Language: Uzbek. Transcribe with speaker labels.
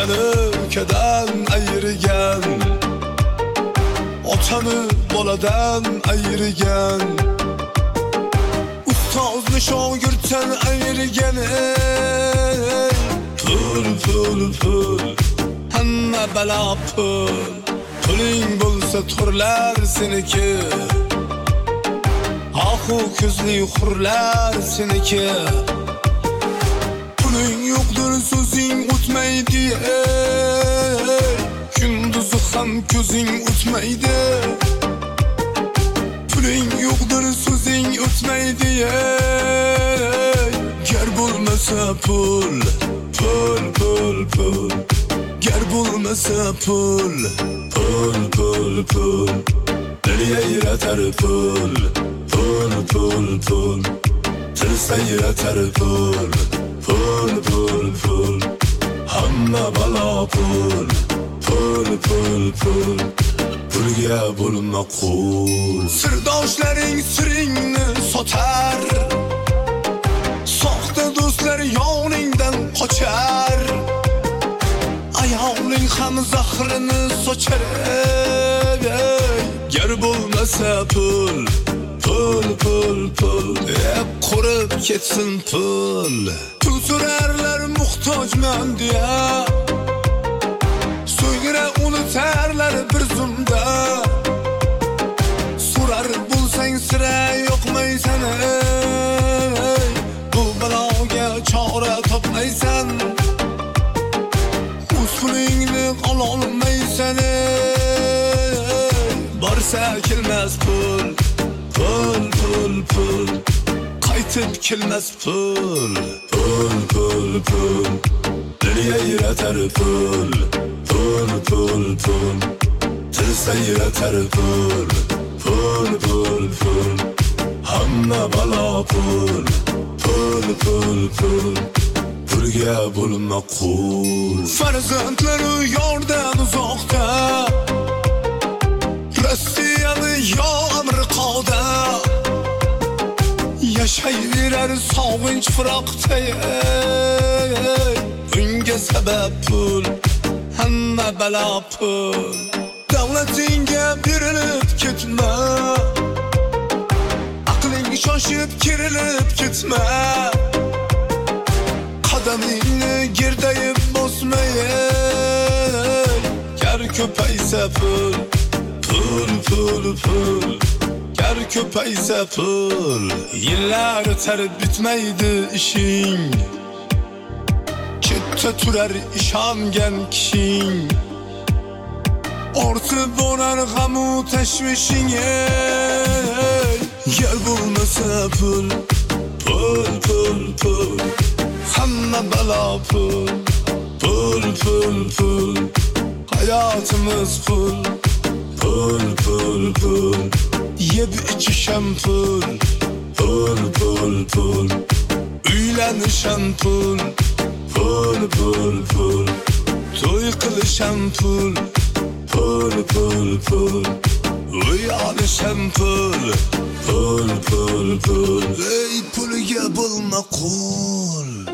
Speaker 1: seni ülkeden ayırgan, otani boladan ayırgan, ustozni shogirddan ayırgan. Pul pul pul, hamma balo pul. Puling bo'lsa turlar seniki, oxu ko'zli hurlar seniki. Puling yo'qdir so'zing o'tmaydi, kunduzi ham ko'zing o'tmaydi. Puling yo'qdir so'zing o'tmaydi, gar bo'lmasa pul, pul pul pul. Gar bo'lmasa pul, pul pul pul. Dil yayratar pul, pul pul pul. Til sayratar pul, pul pul pul. Hamma balo pul, pul pul pul. Pulga bo'lma qul. Sirdoshlaring siringni sotar, soxta do'stlar yoningdan qochar. Ayoling ham zahrini sochar. Gar bo'lmasa pul, pul pul pul. Qurib ketsin pul. Pul so'rarlar muhtojman deya, so'ngra unutarlar bir zumda. So'rar bo'lsang sira yo'qmaysan, bu baloga chora topmaysan. Pulingni ololmaysan, borsa kelmas pul, pul pul pul. Qaytib kelmas pul, pul pul pul. Dil yayratar pul, pul pul pul. Til sayratar pul, pul pul pul. Hamma balo pul, pul pul pul. Pulga bo'lma qul. Farzandlari yordan uzoqda, Rossiyada yo Amerikada, yashayverar sog'inch firoqda. Bunga sabab pul, hamma balo pul. Davlatingga berilib ketma, aqling shoshib kerilib ketma. Qadamingni gerdayib bosmayay, gar ko'paysa pul, pul pul pul. Gar ko'paysa pul, yillar o'tib bitmaydi ishing. Chetda turar ishongan kishing, ortib borar g'am-u tashvishing. Gar bo'lmasa pul, pul pul pul. Hamma balo pul, pul pul pul. Hayotimiz pul, pul pul pul. Yeb ichisham pul, pul pul pul. Uylanisham pul, pul pul pul. To'y qilisham pul, pul pul pul. Uy olisham pul, pul pul pul. Ey pulga bo'lma qul.